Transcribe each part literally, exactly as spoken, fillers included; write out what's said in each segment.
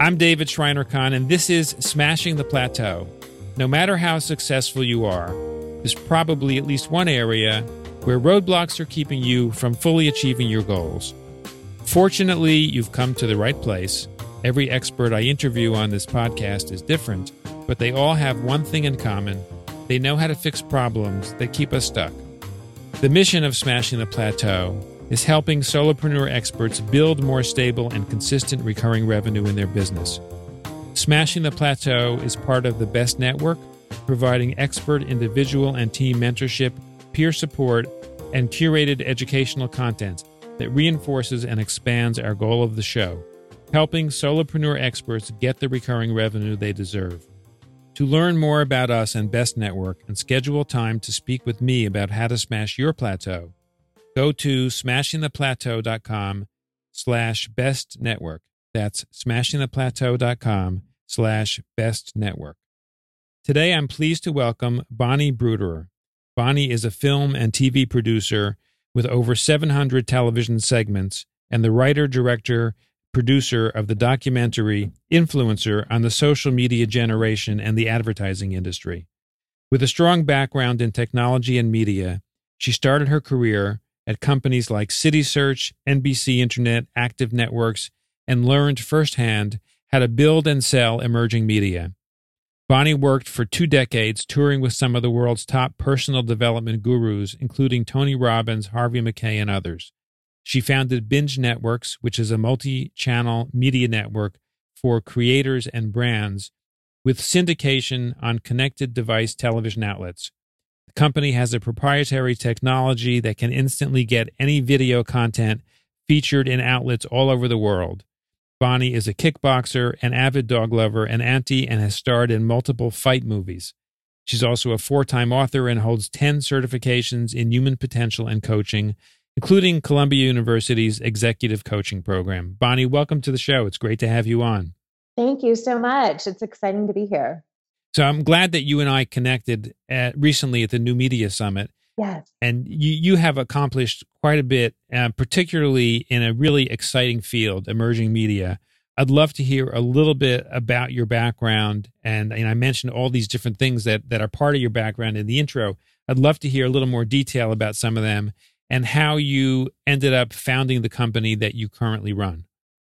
I'm David Schreiner-Kahn, and this is Smashing the Plateau. No matter how successful you are, there's probably at least one area where roadblocks are keeping you from fully achieving your goals. Fortunately, you've come to the right place. Every expert I interview on this podcast is different, but they all have one thing in common. They know how to fix problems that keep us stuck. The mission of Smashing the Plateau is helping solopreneur experts build more stable and consistent recurring revenue in their business. Smashing the Plateau is part of the Best Network, providing expert individual and team mentorship, peer support, and curated educational content that reinforces and expands our goal of the show, helping solopreneur experts get the recurring revenue they deserve. To learn more about us and Best Network and schedule time to speak with me about how to smash your plateau, go to smashingtheplateau.com slash best network. That's smashingtheplateau.com slash best network. Today, I'm pleased to welcome Bonnie Bruderer. Bonnie is a film and T V producer with over seven hundred television segments and the writer, director, producer of the documentary Influencer on the social media generation and the advertising industry. With a strong background in technology and media, she started her career at companies like CitySearch, N B C Internet, Active Networks, and learned firsthand how to build and sell emerging media. Bonnie worked for two decades touring with some of the world's top personal development gurus, including Tony Robbins, Harvey Mackay, and others. She founded Binge Networks, which is a multi-channel media network for creators and brands with syndication on connected device television outlets. The company has a proprietary technology that can instantly get any video content featured in outlets all over the world. Bonnie is a kickboxer, an avid dog lover, an auntie, and has starred in multiple fight movies. She's also a four-time author and holds ten certifications in human potential and coaching, including Columbia University's executive coaching program. Bonnie, welcome to the show. It's great to have you on. Thank you so much. It's exciting to be here. So I'm glad that you and I connected at, recently at the New Media Summit. Yes. And you, you have accomplished quite a bit, uh, particularly in a really exciting field, emerging media. I'd love to hear a little bit about your background. And, and I mentioned all these different things that, that are part of your background in the intro. I'd love to hear a little more detail about some of them and how you ended up founding the company that you currently run.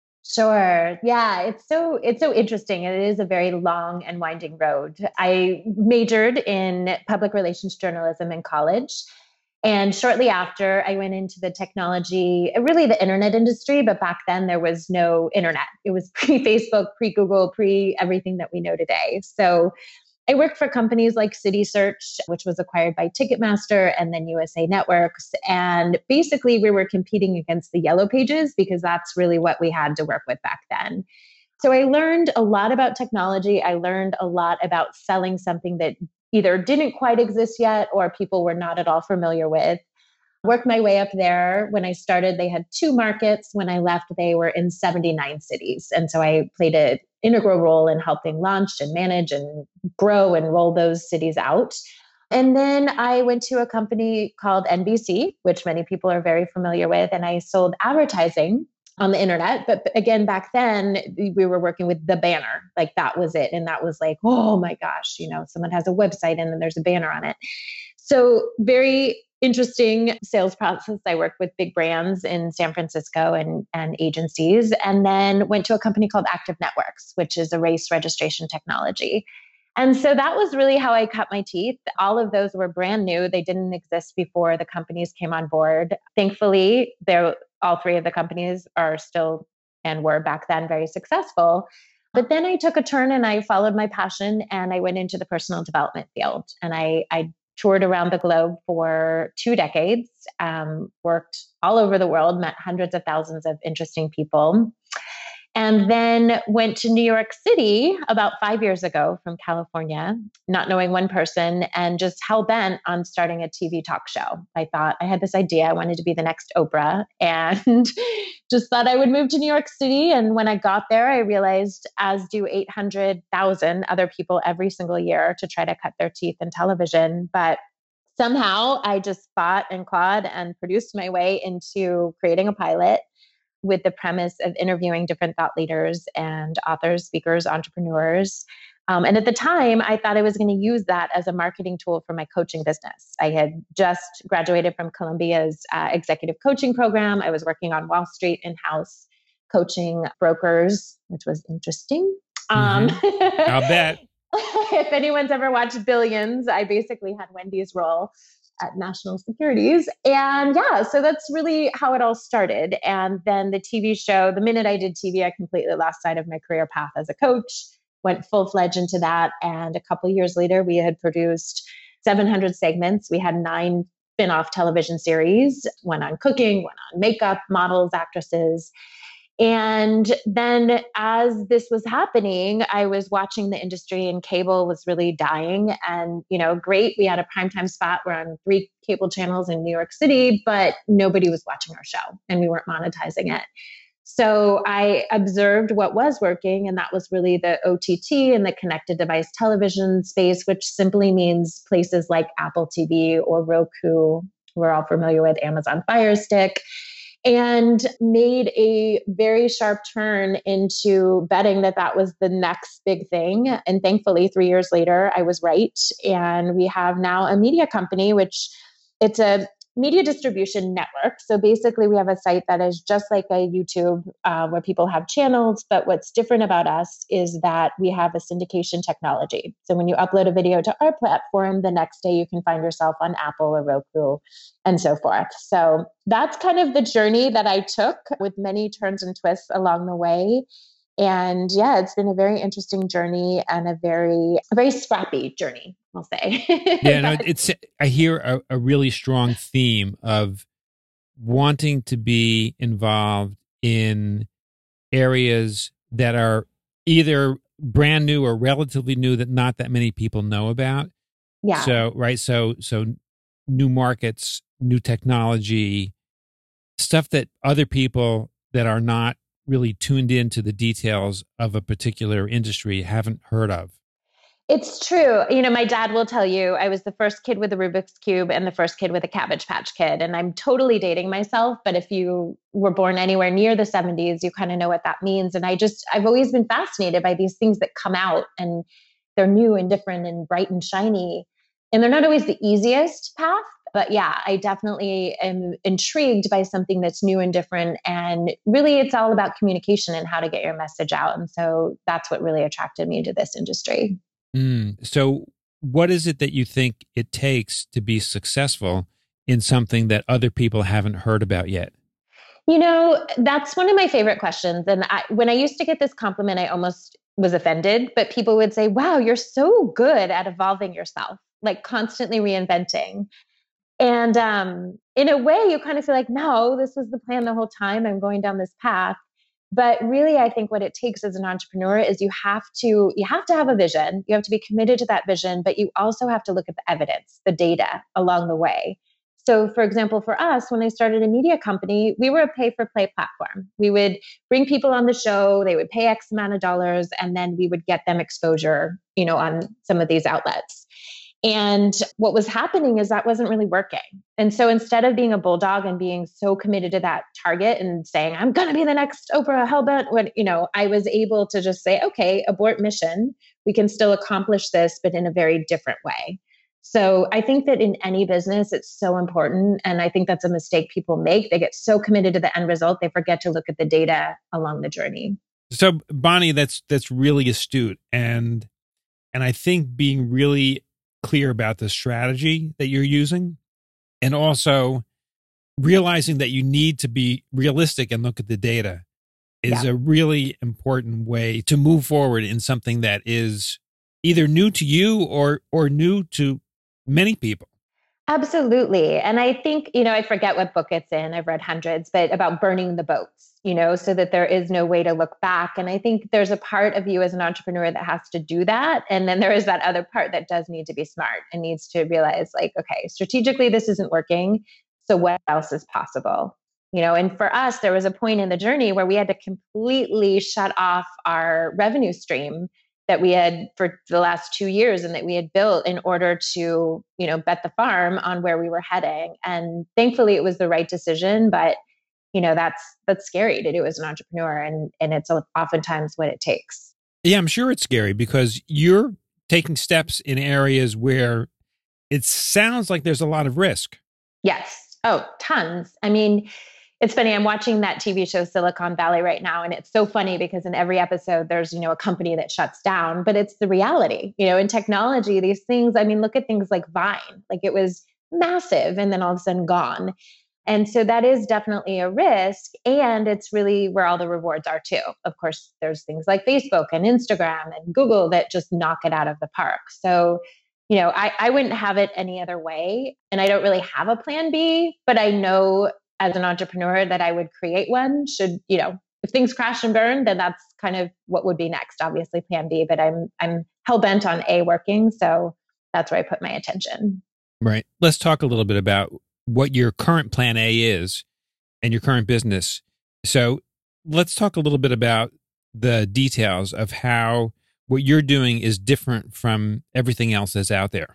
Sure. Yeah, it's so it's so interesting. It is a very long and winding road. I majored in public relations journalism in college. And shortly after, I went into the technology, really the internet industry. But back then, there was no internet. It was pre-Facebook, pre-Google, pre-everything that we know today. So I worked for companies like CitySearch, which was acquired by Ticketmaster, and then U S A Networks. And basically, we were competing against the Yellow Pages because that's really what we had to work with back then. So I learned a lot about technology. I learned a lot about selling something that either didn't quite exist yet or people were not at all familiar with. Worked my way up there. When I started, they had two markets. When I left, they were in seventy-nine cities. And so I played an integral role in helping launch and manage and grow and roll those cities out. And then I went to a company called N B C, which many people are very familiar with, and I sold advertising on the internet. But again, back then, we were working with the banner. Like that was it. And that was like, oh my gosh, you know, someone has a website and then there's a banner on it. So very interesting sales process. I worked with big brands in San Francisco and, and agencies, and then went to a company called Active Networks, which is a race registration technology. And so that was really how I cut my teeth. All of those were brand new. They didn't exist before the companies came on board. Thankfully, they're, all three of the companies are still and were back then very successful. But then I took a turn and I followed my passion and I went into the personal development field. And I, I toured around the globe for two decades, um, worked all over the world, met hundreds of thousands of interesting people. And then went to New York City about five years ago from California, not knowing one person, and just hell bent on starting a T V talk show. I thought I had this idea. I wanted to be the next Oprah and just thought I would move to New York City. And when I got there, I realized, as do eight hundred thousand other people every single year, to try to cut their teeth in television. But somehow I just fought and clawed and produced my way into creating a pilot. with the premise of interviewing different thought leaders and authors, speakers, entrepreneurs. Um, and at the time, I thought I was going to use that as a marketing tool for my coaching business. I had just graduated from Columbia's uh, executive coaching program. I was working on Wall Street in-house coaching brokers, which was interesting. Um, mm-hmm. I'll bet. If anyone's ever watched Billions, I basically had Wendy's role at National Securities. And yeah, so that's really how it all started. And then the T V show, the minute I did T V, I completely lost sight of my career path as a coach, went full-fledged into that. And a couple of years later, we had produced seven hundred segments. We had nine spin-off television series, one on cooking, one on makeup, models, actresses. And then as this was happening, I was watching the industry and cable was really dying. And, you know, great, we had a primetime spot. We're on three cable channels in New York City, but nobody was watching our show and we weren't monetizing it. So I observed what was working, and that was really the O T T and the connected device television space, which simply means places like Apple T V or Roku. We're all familiar with Amazon Fire Stick. And made a very sharp turn into betting that that was the next big thing. And thankfully, three years later, I was right. And we have now a media company, which it's a media distribution network. So basically, we have a site that is just like a YouTube uh, where people have channels. But what's different about us is that we have a syndication technology. So when you upload a video to our platform, the next day you can find yourself on Apple or Roku and so forth. So that's kind of the journey that I took, with many turns and twists along the way. And yeah, it's been a very interesting journey and a very, a very scrappy journey, I'll say. Yeah, no, it's, I hear a, a really strong theme of wanting to be involved in areas that are either brand new or relatively new that not that many people know about. Yeah. So, right. So, so new markets, new technology, stuff that other people that are not really tuned into the details of a particular industry haven't heard of. It's true. You know, my dad will tell you I was the first kid with a Rubik's Cube and the first kid with a Cabbage Patch Kid. And I'm totally dating myself. But if you were born anywhere near the seventies, you kind of know what that means. And I just, I've always been fascinated by these things that come out and they're new and different and bright and shiny. And they're not always the easiest path. But yeah, I definitely am intrigued by something that's new and different. And really, it's all about communication and how to get your message out. And so that's what really attracted me to this industry. Mm. So what is it that you think it takes to be successful in something that other people haven't heard about yet? You know, that's one of my favorite questions. And I, when I used to get this compliment, I almost was offended. But people would say, wow, you're so good at evolving yourself, like constantly reinventing. And um, in a way, you kind of feel like, no, this was the plan the whole time. I'm going down this path. But really, I think what it takes as an entrepreneur is you have to you have to have a vision. You have to be committed to that vision, but you also have to look at the evidence, the data along the way. So, for example, for us, when I started a media company, we were a pay-for-play platform. We would bring people on the show, they would pay X amount of dollars, and then we would get them exposure, you know, on some of these outlets. And what was happening is that wasn't really working. And so instead of being a bulldog and being so committed to that target and saying, I'm going to be the next Oprah Hellbent, when, you know, I was able to just say, okay, abort mission. We can still accomplish this, but in a very different way. So I think that in any business, it's so important. And I think that's a mistake people make. They get so committed to the end result, they forget to look at the data along the journey. So Bonnie, that's, that's really astute. And, and I think being really clear about the strategy that you're using, and also realizing that you need to be realistic and look at the data is yeah. a really important way to move forward in something that is either new to you or or new to many people. Absolutely. And I think, you know, I forget what book it's in. I've read hundreds, but about burning the boats, you know, so that there is no way to look back. And I think there's a part of you as an entrepreneur that has to do that. And then there is that other part that does need to be smart and needs to realize, like, okay, strategically, this isn't working. So what else is possible? You know, and for us, there was a point in the journey where we had to completely shut off our revenue stream that we had for the last two years and that we had built in order to, you know, bet the farm on where we were heading. And thankfully it was the right decision, but you know, that's that's scary to do as an entrepreneur, and and it's oftentimes what it takes. Yeah, I'm sure it's scary because you're taking steps in areas where it sounds like there's a lot of risk. Yes. Oh, tons. I mean, it's funny. I'm watching that T V show Silicon Valley right now, and it's so funny because in every episode there's, you know, a company that shuts down, but it's the reality. You know, in technology, these things, I mean, look at things like Vine. Like it was massive and then all of a sudden gone. And so that is definitely a risk. And it's really where all the rewards are too. Of course, there's things like Facebook and Instagram and Google that just knock it out of the park. So, you know, I, I wouldn't have it any other way. And I don't really have a plan B, but I know as an entrepreneur that I would create one should, you know, if things crash and burn, then that's kind of what would be next, obviously plan B, but I'm, I'm hell bent on A working. So that's where I put my attention. Right. Let's talk a little bit about what your current plan A is and your current business. So let's talk a little bit about the details of how what you're doing is different from everything else that's out there.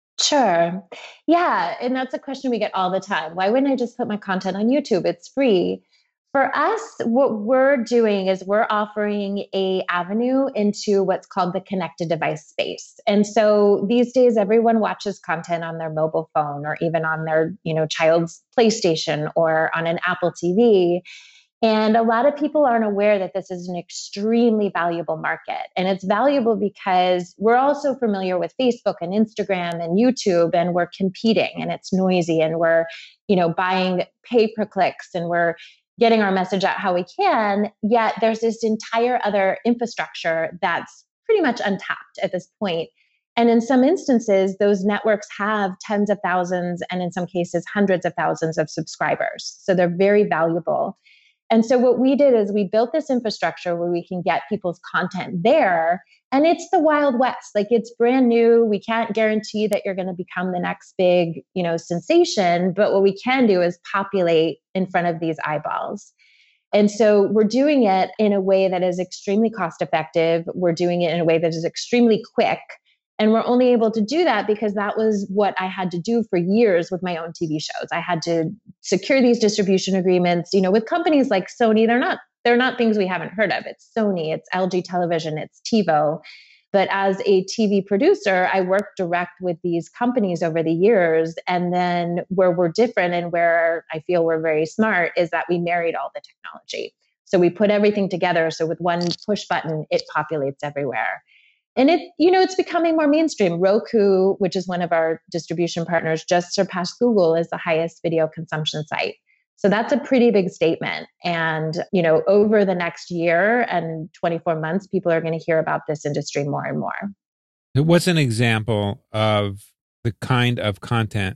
Sure. Yeah. And that's a question we get all the time. Why wouldn't I just put my content on YouTube? It's free. For us, what we're doing is we're offering a avenue into what's called the connected device space. And so these days, everyone watches content on their mobile phone or even on their, you know, child's PlayStation or on an Apple T V. And a lot of people aren't aware that this is an extremely valuable market. And it's valuable because we're also familiar with Facebook and Instagram and YouTube, and we're competing and it's noisy and we're, you know, buying pay-per-clicks and we're getting our message out how we can. Yet there's this entire other infrastructure that's pretty much untapped at this point. And in some instances, those networks have tens of thousands and in some cases, hundreds of thousands of subscribers. So they're very valuable. And so what we did is we built this infrastructure where we can get people's content there. And it's the Wild West. Like it's brand new. We can't guarantee that you're going to become the next big, you know, sensation. But what we can do is populate in front of these eyeballs. And so we're doing it in a way that is extremely cost effective. We're doing it in a way that is extremely quick. And we're only able to do that because that was what I had to do for years with my own T V shows. I had to secure these distribution agreements, you know, with companies like Sony. They're not, they're not things we haven't heard of. It's Sony, it's L G Television, it's TiVo. But as a T V producer, I worked direct with these companies over the years. And then where we're different and where I feel we're very smart is that we married all the technology. So we put everything together. So with one push button, it populates everywhere. And it, you know, it's becoming more mainstream. Roku, which is one of our distribution partners, just surpassed Google as the highest video consumption site. So that's a pretty big statement. And, you know, over the next year and twenty-four months, people are going to hear about this industry more and more. What's an example of the kind of content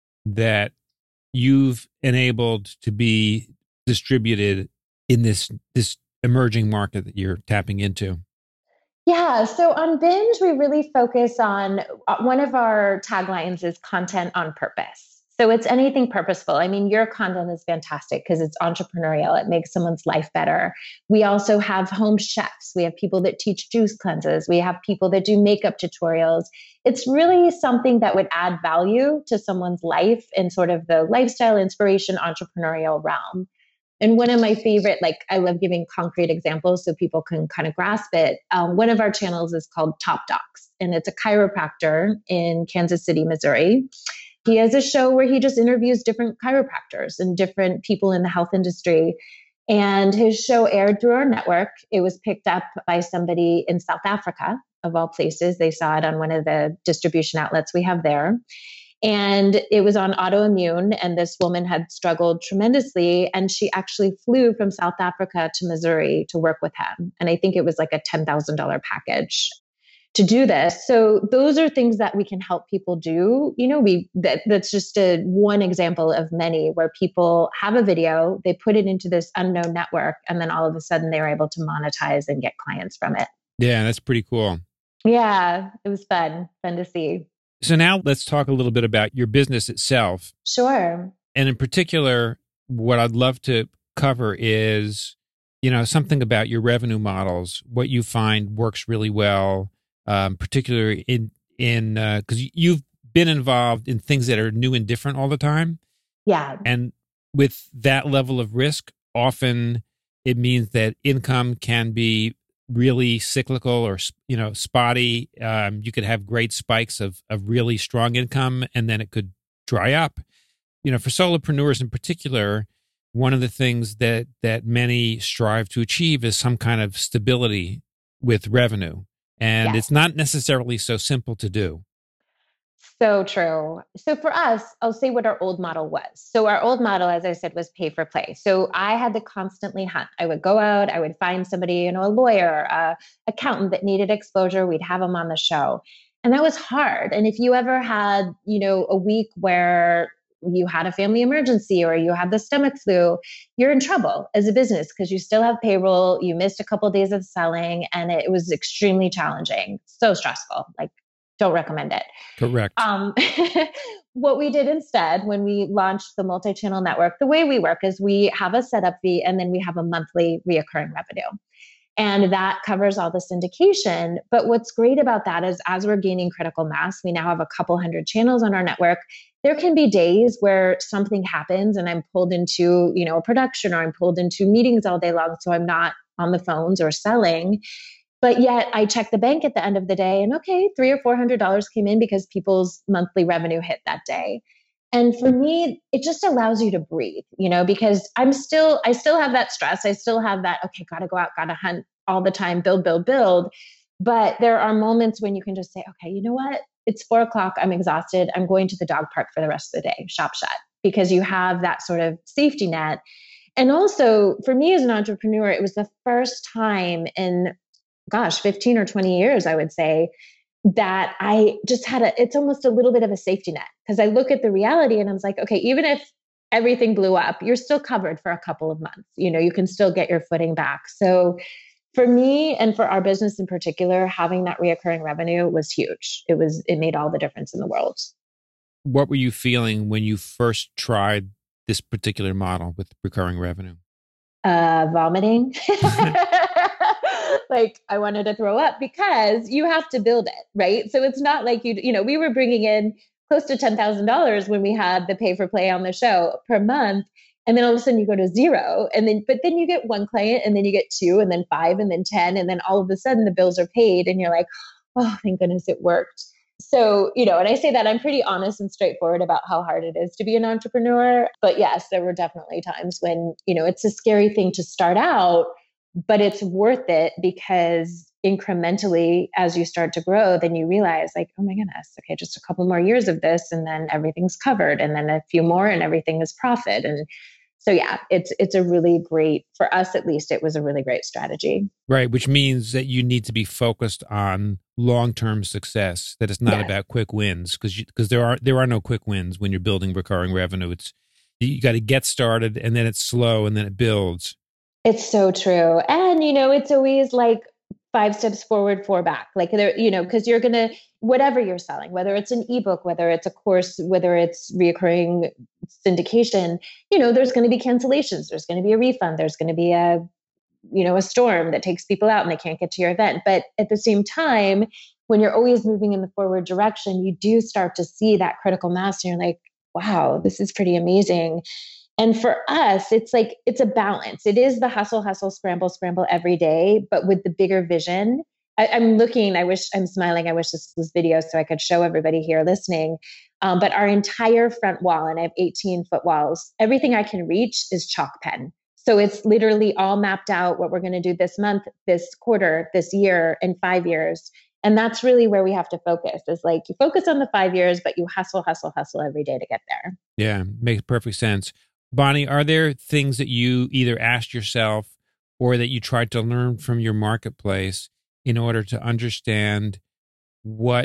that you've enabled to be distributed in this, this emerging market that you're tapping into? Yeah. So on Binge, we really focus on uh, one of our taglines is content on purpose. So it's anything purposeful. I mean, your content is fantastic because it's entrepreneurial. It makes someone's life better. We also have home chefs. We have people that teach juice cleanses. We have people that do makeup tutorials. It's really something that would add value to someone's life in sort of the lifestyle, inspiration, entrepreneurial realm. And one of my favorite, like I love giving concrete examples so people can kind of grasp it. Um, one of our channels is called Top Docs, and it's a chiropractor in Kansas City, Missouri. He has a show where he just interviews different chiropractors and different people in the health industry. And his show aired through our network. It was picked up by somebody in South Africa, of all places. They saw it on one of the distribution outlets we have there. And it was on autoimmune, and this woman had struggled tremendously. And she actually flew from South Africa to Missouri to work with him. And I think it was like a ten thousand dollars package to do this. So those are things that we can help people do. You know, we that, that's just a one example of many where people have a video, they put it into this unknown network, and then all of a sudden they're able to monetize and get clients from it. Yeah, that's pretty cool. Yeah, it was fun, fun to see. So now let's talk a little bit about your business itself. Sure. And in particular, what I'd love to cover is, you know, something about your revenue models, what you find works really well, um, particularly in, in, uh, cause you've been involved in things that are new and different all the time. Yeah. And with that level of risk, often it means that income can be really cyclical or, you know, spotty. Um, you could have great spikes of, of really strong income, and then it could dry up. You know, for solopreneurs in particular, one of the things that, that many strive to achieve is some kind of stability with revenue. And Yes. it's not necessarily so simple to do. So true. So for us, I'll say what our old model was. So our old model, as I said, was pay for play. So I had to constantly hunt. I would go out, I would find somebody, you know, a lawyer, a accountant that needed exposure. We'd have them on the show. And that was hard. And if you ever had, you know, a week where you had a family emergency or you had the stomach flu, you're in trouble as a business because you still have payroll. You missed a couple of days of selling and it was extremely challenging. So stressful. Like, don't recommend it. Correct. Um, what we did instead when we launched the multi-channel network, the way we work is we have a setup fee and then we have a monthly reoccurring revenue. And that covers all the syndication. But what's great about that is as we're gaining critical mass, we now have a couple hundred channels on our network. There can be days where something happens and I'm pulled into, you know, a production or I'm pulled into meetings all day long. So I'm not on the phones or selling. But yet I check the bank at the end of the day and okay, three or four hundred dollars came in because people's monthly revenue hit that day. And for me, it just allows you to breathe, you know, because I'm still, I still have that stress. I still have that, okay, gotta go out, gotta hunt all the time, build, build, build. But there are moments when you can just say, okay, you know what? It's four o'clock. I'm exhausted. I'm going to the dog park for the rest of the day, shop shut, because you have that sort of safety net. And also for me as an entrepreneur, it was the first time in gosh, fifteen or twenty years, I would say, that I just had a, it's almost a little bit of a safety net because I look at the reality and I was like, okay, even if everything blew up, you're still covered for a couple of months. You know, you can still get your footing back. So for me and for our business in particular, having that reoccurring revenue was huge. It was, it made all the difference in the world. What were you feeling when you first tried this particular model with recurring revenue? Uh, vomiting. Like I wanted to throw up because you have to build it, right? So it's not like you, you know, we were bringing in close to ten thousand dollars when we had the pay for play on the show per month. And then all of a sudden you go to zero and then, but then you get one client and then you get two and then five and then ten. And then all of a sudden the bills are paid and you're like, oh, thank goodness it worked. So, you know, and I say that I'm pretty honest and straightforward about how hard it is to be an entrepreneur. But yes, there were definitely times when, you know, it's a scary thing to start out, but it's worth it because incrementally, as you start to grow, then you realize like, oh my goodness, okay, just a couple more years of this and then everything's covered and then a few more and everything is profit. And so, yeah, it's it's a really great, for us at least, it was a really great strategy. Right, which means that you need to be focused on long-term success, that it's not Yes. about quick wins because because there are there are no quick wins when you're building recurring revenue. It's you got to get started and then it's slow and then it builds. It's so true. And, you know, it's always like five steps forward, four back. Like, there, you know, because you're going to, whatever you're selling, whether it's an ebook, whether it's a course, whether it's reoccurring syndication, you know, there's going to be cancellations. There's going to be a refund. There's going to be a, you know, a storm that takes people out and they can't get to your event. But at the same time, when you're always moving in the forward direction, you do start to see that critical mass and you're like, wow, this is pretty amazing. And for us, it's like, it's a balance. It is the hustle, hustle, scramble, scramble every day, but with the bigger vision. I, I'm looking, I wish I'm smiling. I wish this was video so I could show everybody here listening. Um, but our entire front wall, and I have eighteen foot walls, everything I can reach is chalk pen. So it's literally all mapped out what we're going to do this month, this quarter, this year, and five years. And that's really where we have to focus is like you focus on the five years, but you hustle, hustle, hustle every day to get there. Yeah, makes perfect sense. Bonnie, are there things that you either asked yourself or that you tried to learn from your marketplace in order to understand what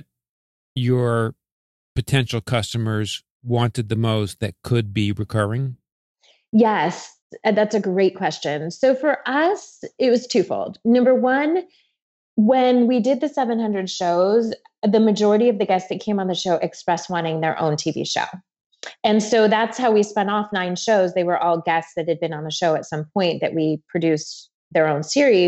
your potential customers wanted the most that could be recurring? Yes, that's a great question. So for us, it was twofold. Number one, when we did the seven hundred shows, the majority of the guests that came on the show expressed wanting their own T V show. And so that's how we spun off nine shows. They were all guests that had been on the show at some point that we produced their own series.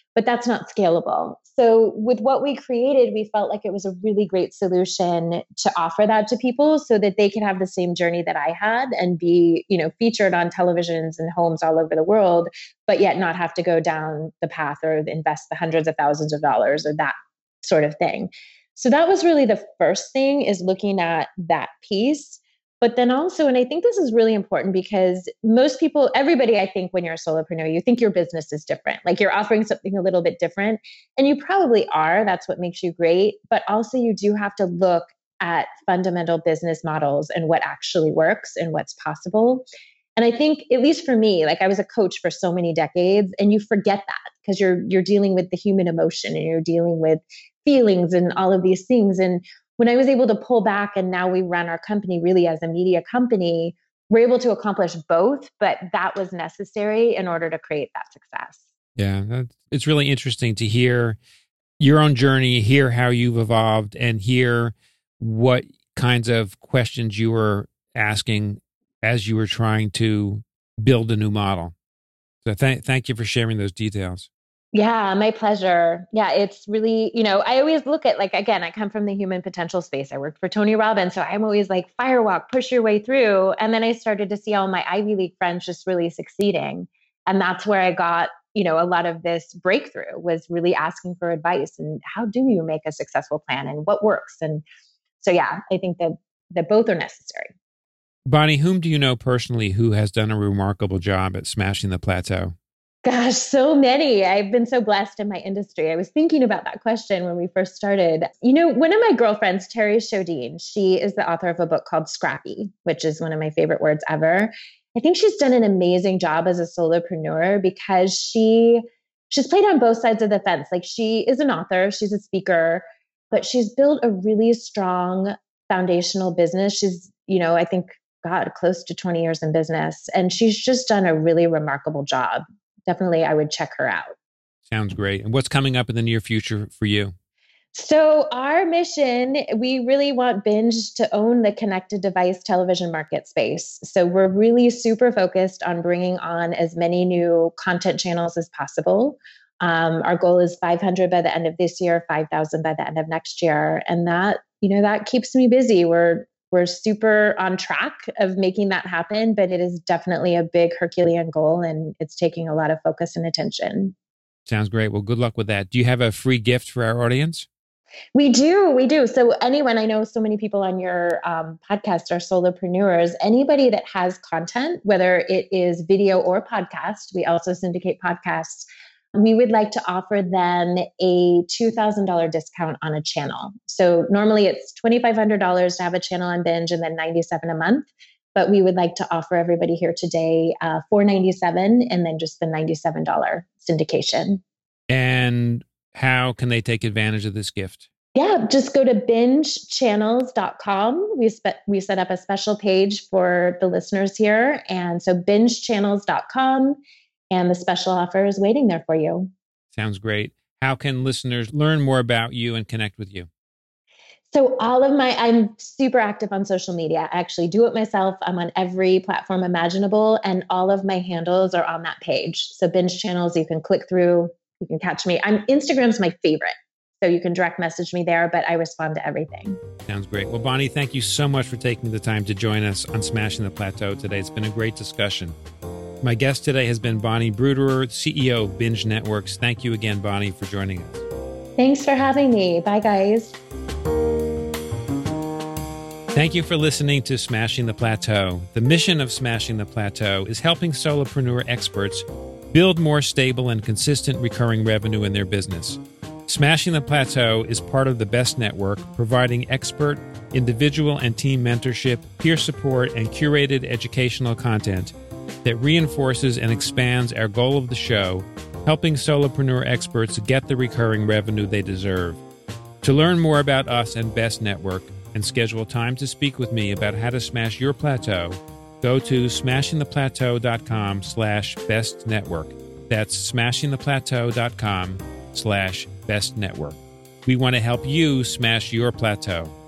but that's not scalable. So with what we created, we felt like it was a really great solution to offer that to people so that they could have the same journey that I had and be, you know, featured on televisions and homes all over the world, but yet not have to go down the path or invest the hundreds of thousands of dollars or that sort of thing. So that was really the first thing, is looking at that piece. But then also, and I think this is really important because most people, everybody, I think when you're a solopreneur, you think your business is different. Like you're offering something a little bit different, and you probably are. That's what makes you great. But also you do have to look at fundamental business models and what actually works and what's possible. And I think, at least for me, like I was a coach for so many decades, and you forget that because you're you're dealing with the human emotion and you're dealing with feelings and all of these things. And when I was able to pull back and now we run our company really as a media company, we're able to accomplish both, but that was necessary in order to create that success. Yeah, that's, it's really interesting to hear your own journey, hear how you've evolved, and hear what kinds of questions you were asking as you were trying to build a new model. So th- thank you for sharing those details. Yeah, my pleasure. Yeah, it's really, you know, I always look at, like, again, I come from the human potential space. I worked for Tony Robbins. So I'm always like, firewalk, push your way through. And then I started to see all my Ivy League friends just really succeeding. And that's where I got, you know, a lot of this breakthrough, was really asking for advice and how do you make a successful plan and what works? And so, yeah, I think that, that both are necessary. Bonnie, whom do you know personally who has done a remarkable job at smashing the plateau? Gosh, so many. I've been so blessed in my industry. I was thinking about that question when we first started. You know, one of my girlfriends, Terry Shodine, she is the author of a book called Scrappy, which is one of my favorite words ever. I think she's done an amazing job as a solopreneur because she she's played on both sides of the fence. Like, she is an author, she's a speaker, but she's built a really strong foundational business. She's, you know, I think, God, close to twenty years in business. And she's just done a really remarkable job. Definitely, I would check her out. Sounds great. And what's coming up in the near future for you? So our mission, we really want Binge to own the connected device television market space. So we're really super focused on bringing on as many new content channels as possible. Um, our goal is five hundred by the end of this year, five thousand by the end of next year. And that, you know, that keeps me busy. We're We're super on track of making that happen, but it is definitely a big Herculean goal and it's taking a lot of focus and attention. Sounds great. Well, good luck with that. Do you have a free gift for our audience? We do. We do. So anyone, I know so many people on your um, podcast are solopreneurs. Anybody that has content, whether it is video or podcast, we also syndicate podcasts. We would like to offer them a two thousand dollars discount on a channel. So normally it's two thousand five hundred dollars to have a channel on Binge and then ninety-seven dollars a month. But we would like to offer everybody here today uh, four hundred ninety-seven dollars and then just the ninety-seven dollars syndication. And how can they take advantage of this gift? Yeah, just go to binge channels dot com. We, spe- we set up a special page for the listeners here. And so binge channels dot com. And the special offer is waiting there for you. Sounds great. How can listeners learn more about you and connect with you? So all of my, I'm super active on social media. I actually do it myself. I'm on every platform imaginable and all of my handles are on that page. So Binge Channels, you can click through, you can catch me. I'm Instagram's my favorite. So you can direct message me there, but I respond to everything. Sounds great. Well, Bonnie, thank you so much for taking the time to join us on Smashing the Plateau today. It's been a great discussion. My guest today has been Bonnie Bruderer, C E O of Binge Networks. Thank you again, Bonnie, for joining us. Thanks for having me. Bye, guys. Thank you for listening to Smashing the Plateau. The mission of Smashing the Plateau is helping solopreneur experts build more stable and consistent recurring revenue in their business. Smashing the Plateau is part of the Best Network, providing expert, individual, and team mentorship, peer support, and curated educational content that reinforces and expands our goal of the show, helping solopreneur experts get the recurring revenue they deserve. To learn more about us and Best Network and schedule time to speak with me about how to smash your plateau, go to smashingtheplateau.com slash best network. That's smashingtheplateau.com slash best network. We want to help you smash your plateau.